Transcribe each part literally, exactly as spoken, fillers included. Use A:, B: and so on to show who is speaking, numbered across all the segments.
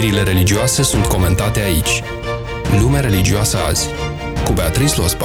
A: Știrile religioase sunt comentate aici. Lumea religioasă azi, cu Beatrice Lospa.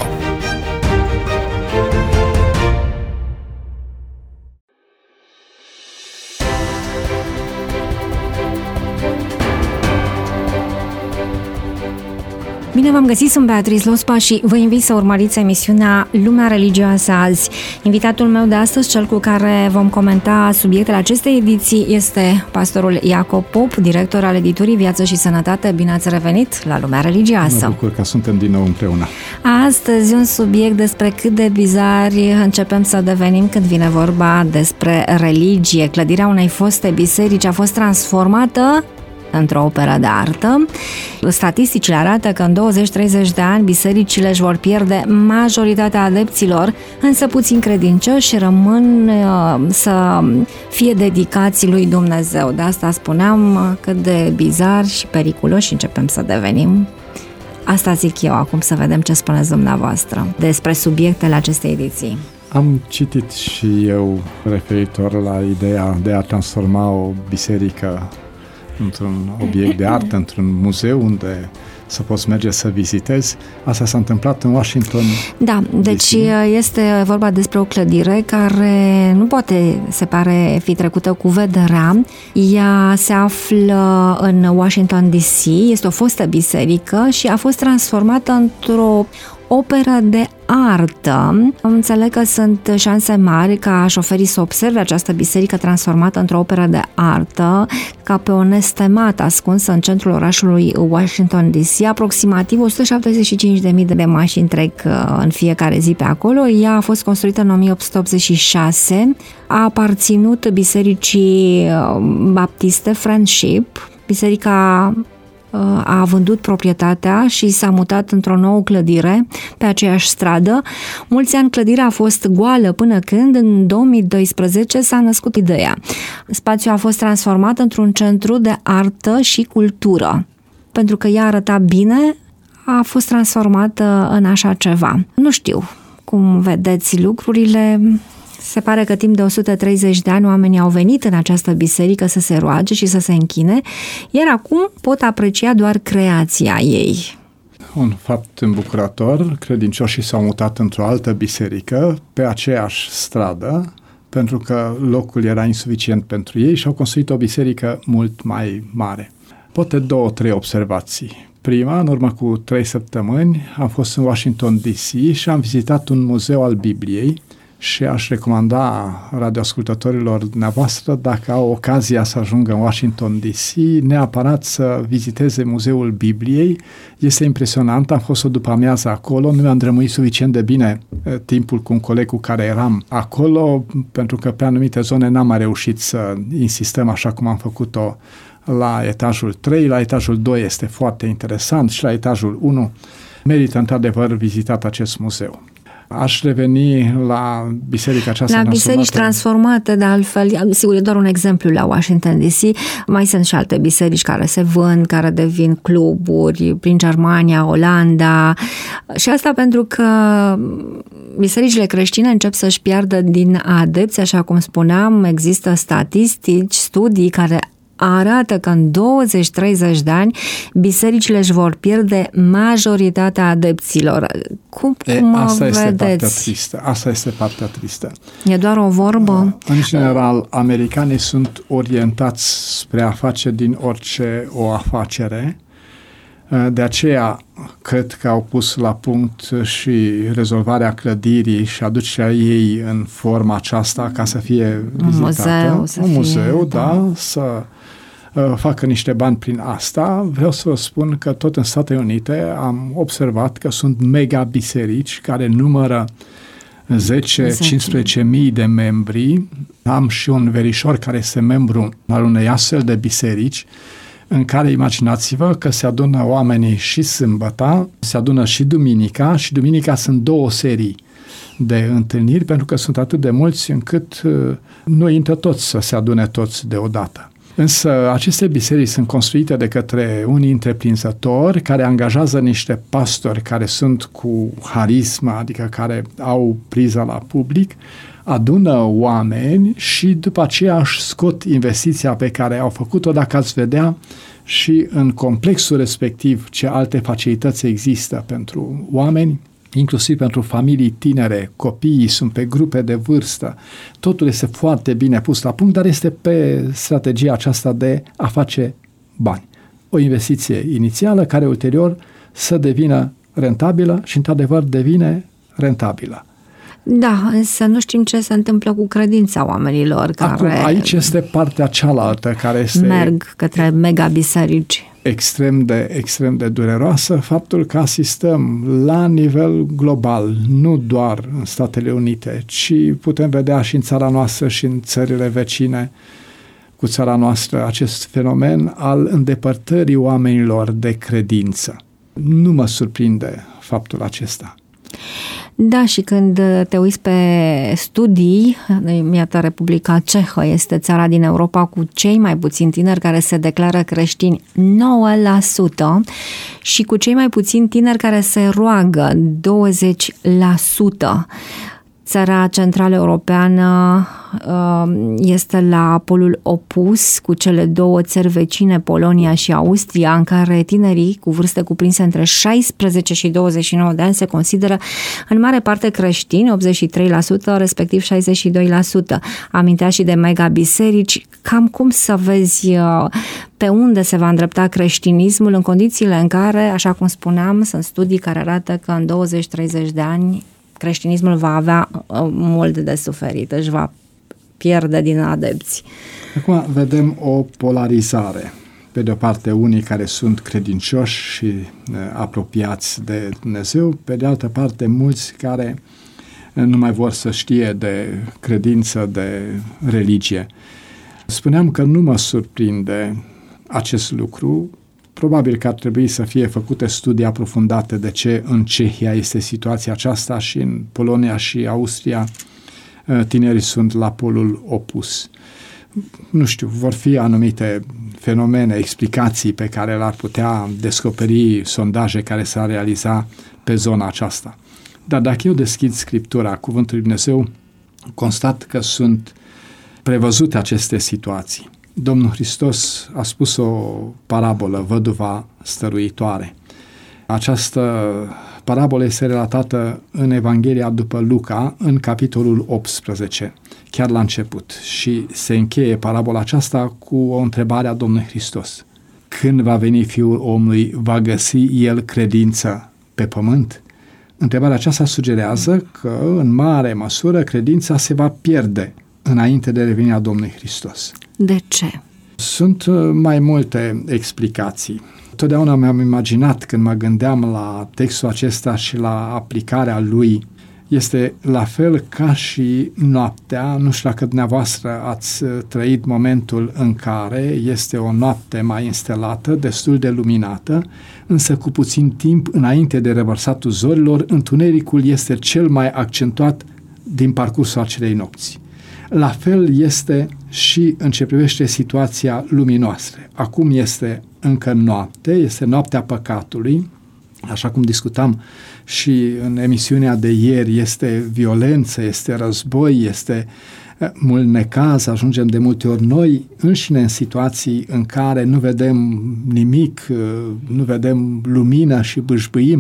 B: Bine v-am găsit, sunt Beatrice Lospa și vă invit să urmăriți emisiunea Lumea religioasă azi. Invitatul meu de astăzi, cel cu care vom comenta subiectele acestei ediții, este pastorul Iacob Pop, director al editurii Viață și Sănătate. Bine ați revenit la Lumea religioasă.
C: Mă bucur că suntem din nou împreună.
B: Astăzi un subiect despre cât de bizari începem să devenim când vine vorba despre religie. Clădirea unei foste biserici a fost transformată într-o operă de artă. Statisticile arată că în douăzeci-treizeci de ani bisericile își vor pierde majoritatea adepților, însă puțin credincioși rămân uh, să fie dedicați lui Dumnezeu. De asta spuneam cât de bizar și periculoși începem să devenim. Asta zic eu acum, să vedem ce spuneți dumneavoastră despre subiectele acestei ediții.
C: Am citit și eu referitor la ideea de a transforma o biserică într-un obiect de artă, într-un muzeu unde să poți merge să vizitezi. Asta s-a întâmplat în Washington.
B: Da, deci este vorba despre o clădire care nu poate, se pare, fi trecută cu vederea. Ea se află în Washington D C, este o fostă biserică și a fost transformată într-o operă de artă. Înțeleg că sunt șanse mari ca șoferii să observe această biserică transformată într-o operă de artă, ca pe o nestemată ascunsă în centrul orașului Washington D C. Aproximativ o sută șaptezeci și cinci de mii de mașini trec în fiecare zi pe acolo. Ea a fost construită în o mie opt sute optzeci și șase, a aparținut bisericii baptiste Friendship. Biserica a vândut proprietatea și s-a mutat într-o nouă clădire pe aceeași stradă. Mulți ani clădirea a fost goală până când, în două mii doisprezece, s-a născut ideea. Spațiul a fost transformat într-un centru de artă și cultură. Pentru că ea arăta bine, a fost transformată în așa ceva. Nu știu cum vedeți lucrurile. Se pare că timp de o sută treizeci de ani oamenii au venit în această biserică să se roage și să se închine, iar acum pot aprecia doar creația ei.
C: Un fapt îmbucurător, credincioșii s-au mutat într-o altă biserică, pe aceeași stradă, pentru că locul era insuficient pentru ei și au construit o biserică mult mai mare. Poate două, trei observații. Prima, în urmă cu trei săptămâni, am fost în Washington D C și am vizitat un muzeu al Bibliei și aș recomanda radioascultătorilor dumneavoastră, dacă au ocazia să ajungă în Washington D C, neapărat să viziteze Muzeul Bibliei. Este impresionant, am fost o după-amiază acolo, nu mi-am drămuit suficient de bine timpul cu un coleg cu care eram acolo, pentru că pe anumite zone n-am mai reușit să insistăm așa cum am făcut-o la etajul trei, la etajul doi este foarte interesant și la etajul unu merită într-adevăr vizitat acest muzeu. Aș reveni la biserica aceasta.
B: La biserici transformate, de altfel, sigur, e doar un exemplu la Washington D C, mai sunt și alte biserici care se vând, care devin cluburi, prin Germania, Olanda, și asta pentru că bisericile creștine încep să-și piardă din adepți, așa cum spuneam, există statistici, studii care arată că în douăzeci-treizeci de ani bisericile își vor pierde majoritatea adepților. Cum,
C: e,
B: cum
C: asta
B: vedeți?
C: Este partea tristă. Asta este partea tristă.
B: E doar o vorbă?
C: În general, americanii sunt orientați spre a face din orice o afacere. De aceea, cred că au pus la punct și rezolvarea clădirii și aducerea ei în forma aceasta ca să fie vizitată.
B: Un muzeu, să
C: Un
B: fie,
C: muzeu, da,
B: da,
C: să uh, facă niște bani prin asta. Vreau să vă spun că tot în Statele Unite am observat că sunt mega biserici care numără zece-cincisprezece mii de membri. Am și un verișor care este membru al unei astfel de biserici, în care imaginați-vă că se adună oamenii și sâmbăta, se adună și duminica, și duminica sunt două serii de întâlniri, pentru că sunt atât de mulți încât nu intră toți să se adune toți deodată. Însă aceste biserici sunt construite de către unii întreprinzători care angajează niște pastori care sunt cu harisma, adică care au priza la public, adună oameni și după aceea își scot investiția pe care au făcut-o. Dacă ați vedea și în complexul respectiv ce alte facilități există pentru oameni, inclusiv pentru familii tinere, copiii sunt pe grupe de vârstă, totul este foarte bine pus la punct, dar este pe strategia aceasta de a face bani. O investiție inițială care ulterior să devină rentabilă și într-adevăr devine rentabilă.
B: Da, însă nu știm ce se întâmplă cu credința oamenilor care
C: Acum, aici este partea cealaltă care este
B: merg către mega-biserici.
C: Extrem de, extrem de dureroasă, faptul că asistăm la nivel global, nu doar în Statele Unite, ci putem vedea și în țara noastră și în țările vecine cu țara noastră acest fenomen al îndepărtării oamenilor de credință. Nu mă surprinde faptul acesta.
B: Da, și când te uiți pe studii, iată, Republica Cehă este țara din Europa cu cei mai puțini tineri care se declară creștini, nouă la sută, și cu cei mai puțini tineri care se roagă, douăzeci la sută. Țara centrală europeană este la polul opus, cu cele două țări vecine, Polonia și Austria, în care tinerii cu vârste cuprinse între șaisprezece și douăzeci și nouă de ani se consideră în mare parte creștini, optzeci și trei la sută, respectiv șaizeci și doi la sută. Amintea și de mega-biserici. Cam cum să vezi pe unde se va îndrepta creștinismul în condițiile în care, așa cum spuneam, sunt studii care arată că în douăzeci treizeci de ani creștinismul va avea mult de suferit, își va pierde din adepți.
C: Acum vedem o polarizare. Pe de o parte, unii care sunt credincioși și apropiați de Dumnezeu, pe de altă parte, mulți care nu mai vor să știe de credință, de religie. Spuneam că nu mă surprinde acest lucru. Probabil că ar trebui să fie făcute studii aprofundate de ce în Cehia este situația aceasta și în Polonia și Austria tinerii sunt la polul opus. Nu știu, vor fi anumite fenomene, explicații pe care le-ar putea descoperi sondaje care s-ar realiza pe zona aceasta. Dar dacă eu deschid Scriptura, Cuvântul lui Dumnezeu, constat că sunt prevăzute aceste situații. Domnul Hristos a spus o parabolă, văduva stăruitoare. Această parabolă este relatată în Evanghelia după Luca, în capitolul optsprezece, chiar la început. Și se încheie parabola aceasta cu o întrebare a Domnului Hristos. Când va veni Fiul omului, va găsi El credință pe pământ? Întrebarea aceasta sugerează că, în mare măsură, credința se va pierde înainte de revenirea Domnului Hristos.
B: De ce?
C: Sunt mai multe explicații. Totdeauna mi-am imaginat, când mă gândeam la textul acesta și la aplicarea lui, este la fel ca și noaptea. Nu știu dacă dumneavoastră ați trăit momentul în care este o noapte mai înstelată, destul de luminată, însă cu puțin timp înainte de revărsatul zorilor, întunericul este cel mai accentuat din parcursul acelei nopți. La fel este și în ce privește situația lumii noastre. Acum este încă noapte, este noaptea păcatului, așa cum discutam și în emisiunea de ieri, este violență, este război, este mult necaz, ajungem de multe ori noi înșine în situații în care nu vedem nimic, nu vedem lumină și bâșbâim.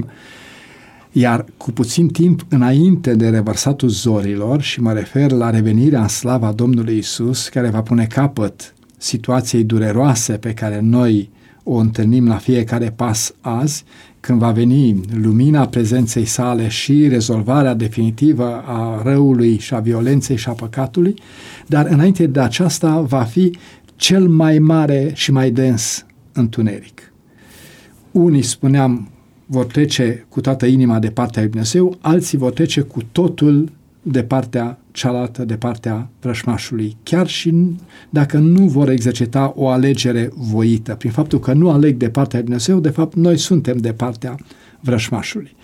C: Iar cu puțin timp înainte de revărsatul zorilor, și mă refer la revenirea în slava Domnului Isus, care va pune capăt situației dureroase pe care noi o întâlnim la fiecare pas azi, când va veni lumina prezenței sale și rezolvarea definitivă a răului și a violenței și a păcatului, dar înainte de aceasta va fi cel mai mare și mai dens întuneric. Unii, spuneam, vor trece cu toată inima de partea lui Dumnezeu, alții vor trece cu totul de partea cealaltă, de partea vrășmașului, chiar și dacă nu vor exercita o alegere voită. Prin faptul că nu aleg de partea lui Dumnezeu, de fapt, noi suntem de partea vrășmașului.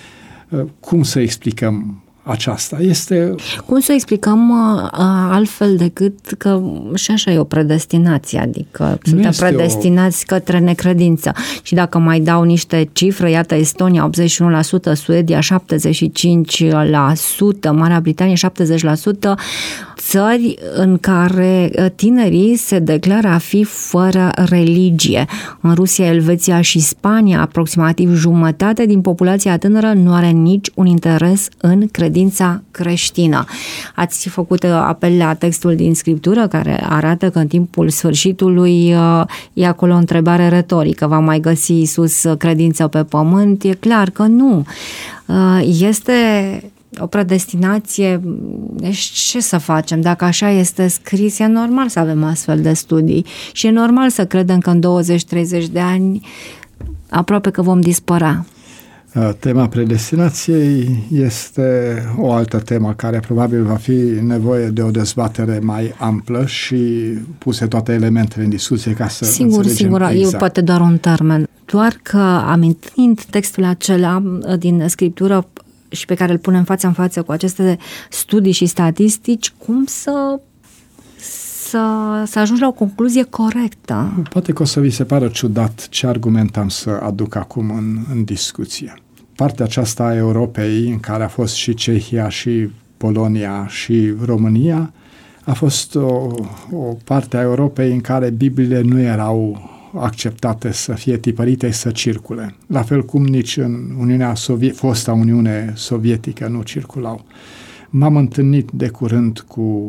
C: Cum să explicăm aceasta? Este...
B: Cum să explicăm uh, altfel decât că și așa e o predestinație, adică nu suntem predestinați o... către necredință. Și dacă mai dau niște cifre, iată, Estonia optzeci și unu la sută, Suedia șaptezeci și cinci la sută, Marea Britanie șaptezeci la sută, țări în care tinerii se declară a fi fără religie. În Rusia, Elveția și Spania, aproximativ jumătate din populația tânără nu are nici un interes în credința creștină. Ați făcut apel la textul din Scriptură care arată că în timpul sfârșitului e acolo o întrebare retorică. Va mai găsi Iisus credință pe pământ? E clar că nu. Este o predestinație, deci ce să facem? Dacă așa este scris, e normal să avem astfel de studii și e normal să credem că în douăzeci treizeci de ani aproape că vom dispărea.
C: Tema predestinației este o altă temă care probabil va fi nevoie de o dezbatere mai amplă și puse toate elementele în discuție ca să
B: Sigur,
C: înțelegem
B: sigur,
C: exact.
B: E poate doar un termen. Doar că amintind textul acela din Scriptură și pe care îl punem față în față cu aceste studii și statistici, cum să, să, să ajungi la o concluzie corectă?
C: Poate că o să vi se pară ciudat ce argument am să aduc acum în, în discuție. Partea aceasta a Europei, în care a fost și Cehia, și Polonia, și România, a fost o, o parte a Europei în care Bibliile nu erau acceptate să fie tipărite, să circule. La fel cum nici în Uniunea Sovietică, fosta Uniune Sovietică nu circulau. M-am întâlnit de curând cu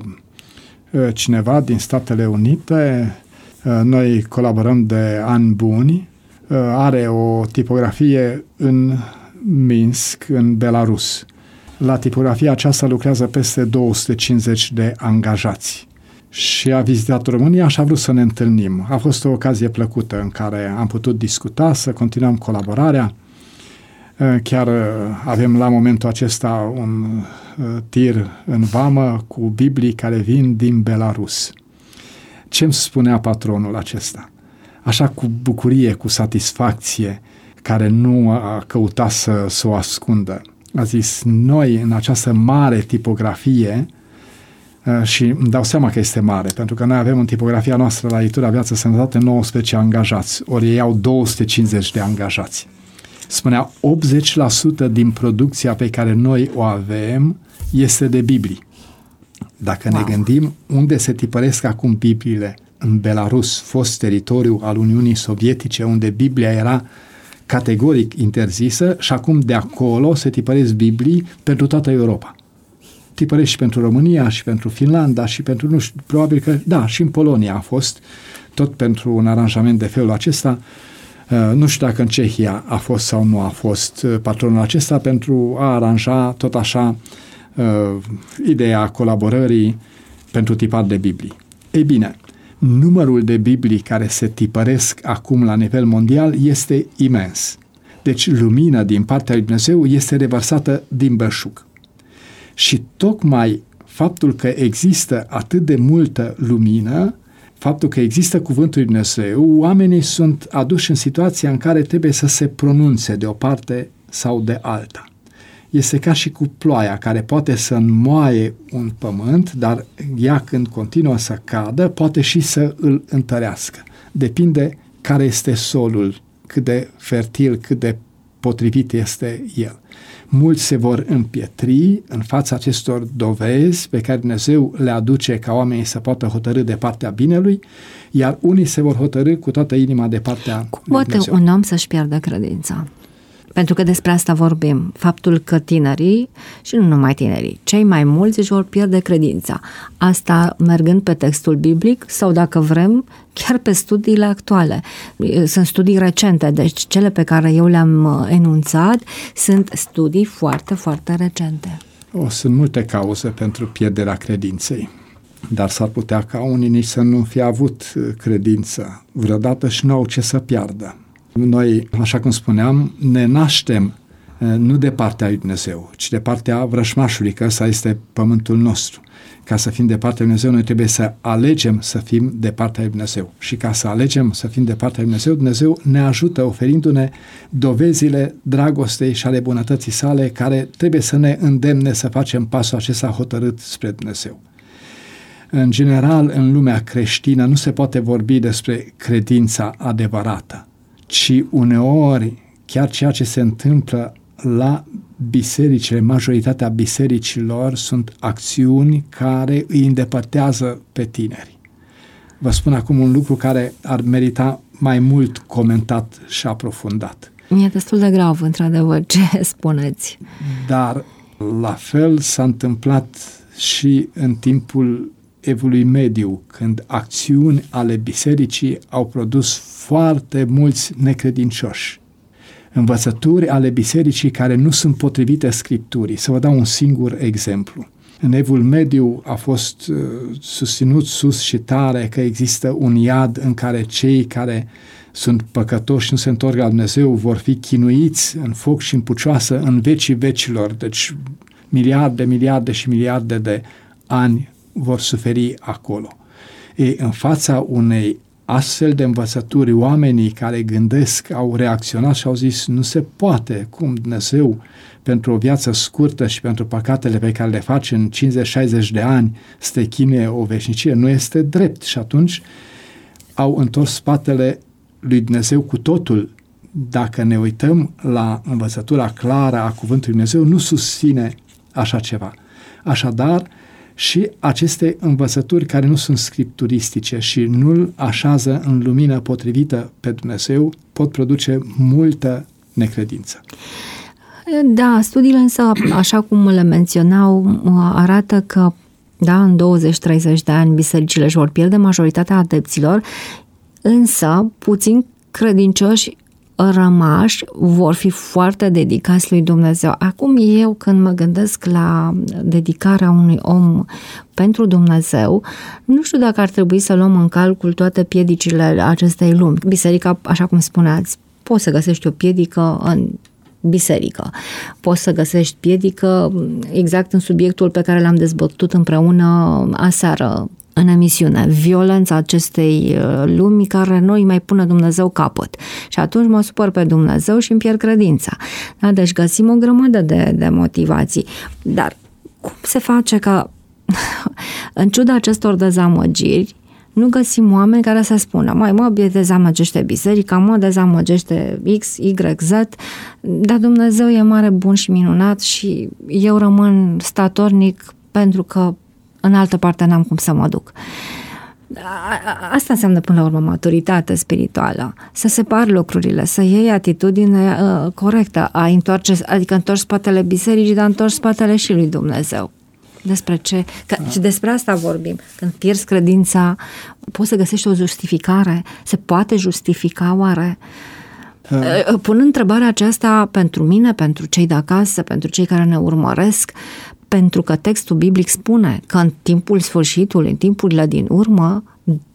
C: cineva din Statele Unite, noi colaborăm de ani buni, are o tipografie în Minsk, în Belarus. La tipografia aceasta lucrează peste două sute cincizeci de angajați. Și a vizitat România și a vrut să ne întâlnim. A fost o ocazie plăcută în care am putut discuta, să continuăm colaborarea. Chiar avem la momentul acesta un tir în vamă cu Biblii care vin din Belarus. Ce-mi spunea patronul acesta? Așa cu bucurie, cu satisfacție, care nu a căutat să, să o ascundă. A zis, noi în această mare tipografie, și îmi dau seama că este mare, pentru că noi avem în tipografia noastră la Editura Viață Sănătate nouăsprezece angajați, ori ei au două sute cincizeci de angajați. Spunea, optzeci la sută din producția pe care noi o avem este de Biblii. Dacă wow. ne gândim unde se tipăresc acum Bibliile, în Belarus, fost teritoriu al Uniunii Sovietice, unde Biblia era categoric interzisă, și acum de acolo se tipăresc Biblii pentru toată Europa. Tipărești și pentru România, și pentru Finlanda, și pentru, nu știu, probabil că, da, și în Polonia a fost, tot pentru un aranjament de felul acesta. Uh, nu știu dacă în Cehia a fost sau nu a fost uh, patronul acesta, pentru a aranja tot așa uh, ideea colaborării pentru tipat de Biblii. Ei bine, numărul de Biblii care se tipăresc acum la nivel mondial este imens. Deci lumina din partea lui Dumnezeu este revărsată din belșug. Și tocmai faptul că există atât de multă lumină, faptul că există cuvântul lui Dumnezeu, oamenii sunt aduși în situația în care trebuie să se pronunțe de o parte sau de alta. Este ca și cu ploaia care poate să înmoaie un pământ, dar ea când continuă să cadă, poate și să îl întărească. Depinde care este solul, cât de fertil, cât de potrivit este el. Mulți se vor împietri în fața acestor dovezi pe care Dumnezeu le aduce ca oamenii să poată hotărî de partea binelui, iar unii se vor hotărî cu toată inima de partea
B: Cum lui Dumnezeu. Poate un om să-și pierdă credința? Pentru că despre asta vorbim. Faptul că tinerii, și nu numai tinerii, cei mai mulți își vor pierde credința. Asta mergând pe textul biblic sau, dacă vrem, chiar pe studiile actuale. Sunt studii recente, deci cele pe care eu le-am enunțat sunt studii foarte, foarte recente.
C: O, sunt multe cauze pentru pierderea credinței, dar s-ar putea ca unii nici să nu fie avut credință vreodată și nu au ce să piardă. Noi, așa cum spuneam, ne naștem nu de partea lui Dumnezeu, ci de partea vrășmașului, că ăsta este pământul nostru. Ca să fim de partea lui Dumnezeu, noi trebuie să alegem să fim de partea lui Dumnezeu. Și ca să alegem să fim de partea lui Dumnezeu, Dumnezeu ne ajută oferindu-ne dovezile dragostei și ale bunătății sale, care trebuie să ne îndemne să facem pasul acesta hotărât spre Dumnezeu. În general, în lumea creștină nu se poate vorbi despre credința adevărată, ci uneori chiar ceea ce se întâmplă la bisericile, majoritatea bisericilor sunt acțiuni care îi îndepărtează pe tineri. Vă spun acum un lucru care ar merita mai mult comentat și aprofundat.
B: E destul de grav, într-adevăr, ce spuneți.
C: Dar la fel s-a întâmplat și în timpul Evului Mediu, când acțiuni ale bisericii au produs foarte mulți necredincioși. Învățături ale bisericii care nu sunt potrivite Scripturii. Să vă dau un singur exemplu. În Evul Mediu a fost uh, susținut sus și tare că există un iad în care cei care sunt păcătoși și nu se întorc la Dumnezeu vor fi chinuiți în foc și în pucioasă în vecii vecilor. Deci miliarde, miliarde și miliarde de ani vor suferi acolo. Ei, în fața unei astfel de învățături, oamenii care gândesc au reacționat și au zis nu se poate, cum Dumnezeu pentru o viață scurtă și pentru păcatele pe care le face în cincizeci șaizeci de ani să te chinuie o veșnicie, nu este drept. Și atunci au întors spatele lui Dumnezeu cu totul. Dacă ne uităm la învățătura clară a cuvântului Dumnezeu, nu susține așa ceva. Așadar, și aceste învățături care nu sunt scripturistice și nu-L așează în lumină potrivită pe Dumnezeu, pot produce multă necredință.
B: Da, studiile însă, așa cum le menționau, arată că da, în douăzeci treizeci de ani bisericile își vor pierde majoritatea adepților, însă puțin credincioși rămași vor fi foarte dedicați lui Dumnezeu. Acum eu când mă gândesc la dedicarea unui om pentru Dumnezeu, nu știu dacă ar trebui să luăm în calcul toate piedicile acestei lumi. Biserica, așa cum spuneați, poți să găsești o piedică în biserică. Poți să găsești piedică exact în subiectul pe care l-am dezbătut împreună aseară în emisiune, violența acestei lumi care nu îi mai pune Dumnezeu capăt. Și atunci mă supăr pe Dumnezeu și îmi pierd credința. Da? Deci găsim o grămadă de, de motivații. Dar cum se face că în ciuda acestor dezamăgiri nu găsim oameni care să spună mai mă dezamăgește biserica, mă dezamăgește X, Y, Z, dar Dumnezeu e mare, bun și minunat și eu rămân statornic pentru că în altă parte n-am cum să mă duc. Asta înseamnă până la urmă maturitate spirituală, să separi lucrurile, să iei atitudine uh, corectă, a întoarce, adică întorci spatele bisericii, dar întorci spatele și lui Dumnezeu. Despre ce? Că, și despre asta vorbim. Când pierzi credința, poți să găsești o justificare? Se poate justifica oare? Uh. Punând întrebarea aceasta pentru mine, pentru cei de acasă, pentru cei care ne urmăresc, pentru că textul biblic spune că în timpul sfârșitului, în timpurile din urmă,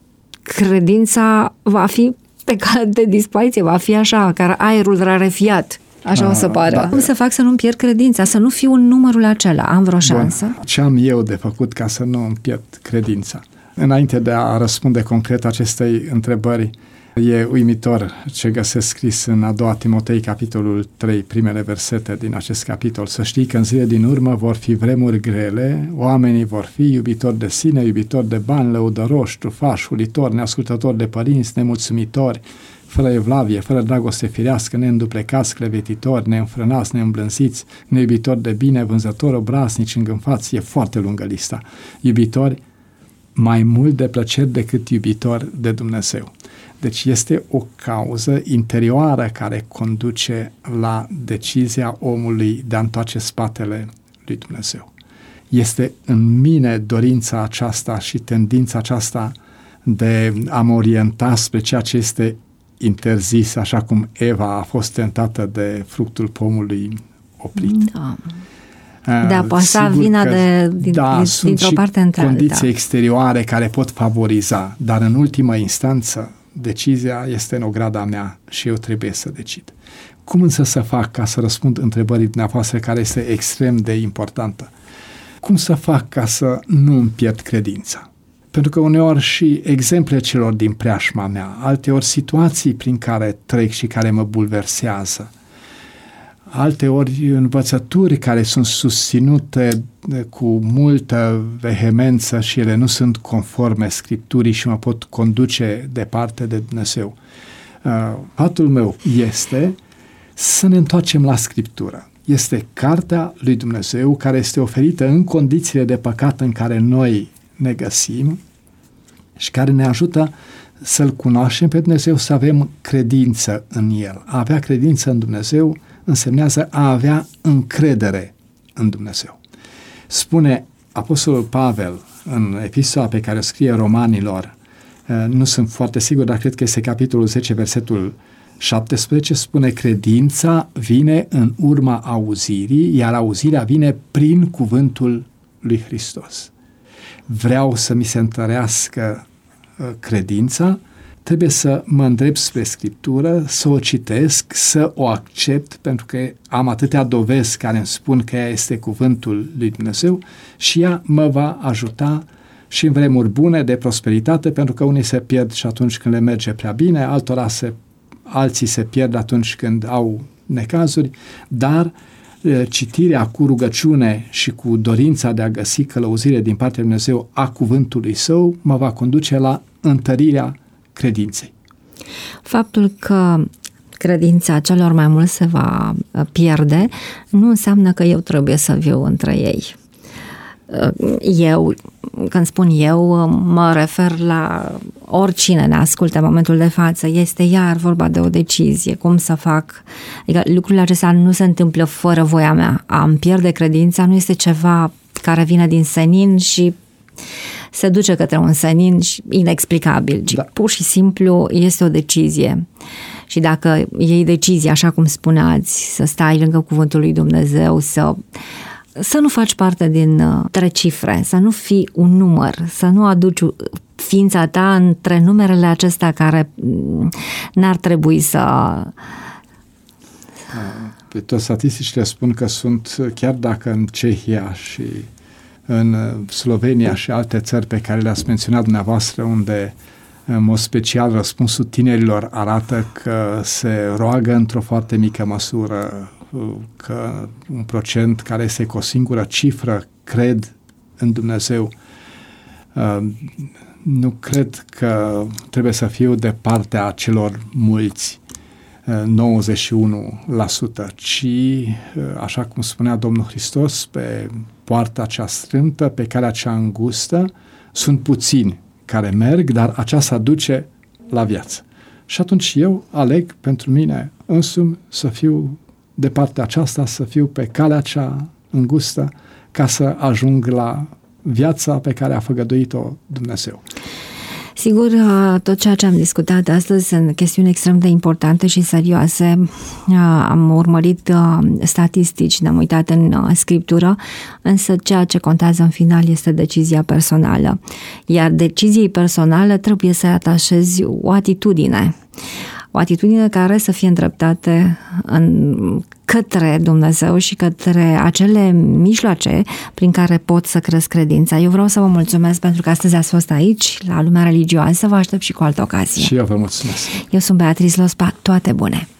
B: credința va fi pe cale de dispariție, va fi așa, ca aerul rarefiat. Așa A, o să pară. Da. Cum să fac să nu-mi pierd credința, să nu fiu în numărul acela? Am vreo șansă?
C: Bun. Ce am eu de făcut ca să nu îmi pierd credința? Înainte de a răspunde concret acestei întrebări, e uimitor ce găsesc scris în a doua Timotei, capitolul trei, primele versete din acest capitol. Să știi că în zile din urmă vor fi vremuri grele, oamenii vor fi iubitori de sine, iubitori de bani, lăudăroși, trufași, hulitori, neascultători de părinți, nemulțumitori, fără evlavie, fără dragoste firească, neînduplecați, clevetitori, neînfrânați, neîmblânziți, neiubitori de bine, vânzători, obraznici, îngânfați. E foarte lungă lista. Iubitori mai mult de plăceri decât iubitori de Dumnezeu. Deci este o cauză interioară care conduce la decizia omului de a întoarce spatele lui Dumnezeu. Este în mine dorința aceasta și tendința aceasta de a mă orienta spre ceea ce este interzis, așa cum Eva a fost tentată de fructul pomului oprit.
B: Da. De a pasa vina
C: că,
B: de, din,
C: da,
B: dintr-o parte între alta.
C: Condiții exterioare care pot favoriza, dar în ultima instanță decizia este în ograda mea și eu trebuie să decid. Cum însă să fac ca să răspund întrebării dumneavoastră care este extrem de importantă? Cum să fac ca să nu îmi pierd credința? Pentru că uneori și exemple celor din preajma mea, alteori situații prin care trec și care mă bulversează, alteori învățături care sunt susținute cu multă vehemență și ele nu sunt conforme Scripturii și mă pot conduce departe de Dumnezeu. Fatul meu este să ne întoarcem la Scriptură. este cartea lui Dumnezeu care este oferită în condițiile de păcat în care noi ne găsim și care ne ajută să-L cunoaștem pe Dumnezeu, să avem credință în El. A avea credință în Dumnezeu însemnează a avea încredere în Dumnezeu. Spune Apostolul Pavel în epistola pe care o scrie Romanilor, nu sunt foarte sigur, dar cred că este capitolul zece, versetul șaptesprezece, spune: credința vine în urma auzirii, iar auzirea vine prin cuvântul lui Hristos. Vreau să mi se întărească credința, trebuie să mă îndrept spre Scriptură, să o citesc, să o accept, pentru că am atâtea dovezi care îmi spun că ea este cuvântul lui Dumnezeu și ea mă va ajuta și în vremuri bune de prosperitate, pentru că unii se pierd și atunci când le merge prea bine, altora se, alții se pierd atunci când au necazuri, dar citirea cu rugăciune și cu dorința de a găsi călăuzire din partea lui Dumnezeu a cuvântului Său mă va conduce la întărirea credinței.
B: Faptul că credința celor mai mulți se va pierde nu înseamnă că eu trebuie să viu între ei. Eu, când spun eu, mă refer la oricine ne ascultă în momentul de față. Este iar vorba de o decizie, cum să fac. Adică lucrurile acestea nu se întâmplă fără voia mea. A-mi pierde credința nu este ceva care vine din senin și se duce către un senin inexplicabil, ci da. Pur și simplu este o decizie. Și dacă iei decizia, așa cum spuneați, să stai lângă cuvântul lui Dumnezeu, să să nu faci parte din uh, cifre, să nu fii un număr, să nu aduci ființa ta între numerele acestea care n-ar trebui să...
C: Pe toate statisticile spun că sunt, chiar dacă în Cehia și în Slovenia și alte țări pe care le-ați menționat dumneavoastră, unde în mod special răspunsul tinerilor arată că se roagă într-o foarte mică măsură, că un procent care este cu o singură cifră cred în Dumnezeu. Nu cred că trebuie să fiu de partea celor mulți, nouăzeci și unu la sută, ci, așa cum spunea Domnul Hristos, pe poarta cea strâmtă, pe calea cea îngustă, sunt puțini care merg, dar aceasta duce la viață. Și atunci eu aleg pentru mine însumi să fiu de partea aceasta, să fiu pe calea cea îngustă, ca să ajung la viața pe care a făgăduit-o Dumnezeu.
B: Sigur, tot ceea ce am discutat astăzi sunt chestiuni extrem de importante și serioase. Am urmărit statistici, ne-am uitat în Scriptură, însă ceea ce contează în final este decizia personală. Iar deciziei personale trebuie să atașezi o atitudine. O atitudine care să fie îndreptate în, către Dumnezeu și către acele mijloace prin care pot să cresc credința. Eu vreau să vă mulțumesc pentru că astăzi ați fost aici, la Lumea Religioasă. Vă aștept și cu altă ocazie.
C: Și eu vă mulțumesc.
B: Eu sunt Beatrice Lospa. Toate bune!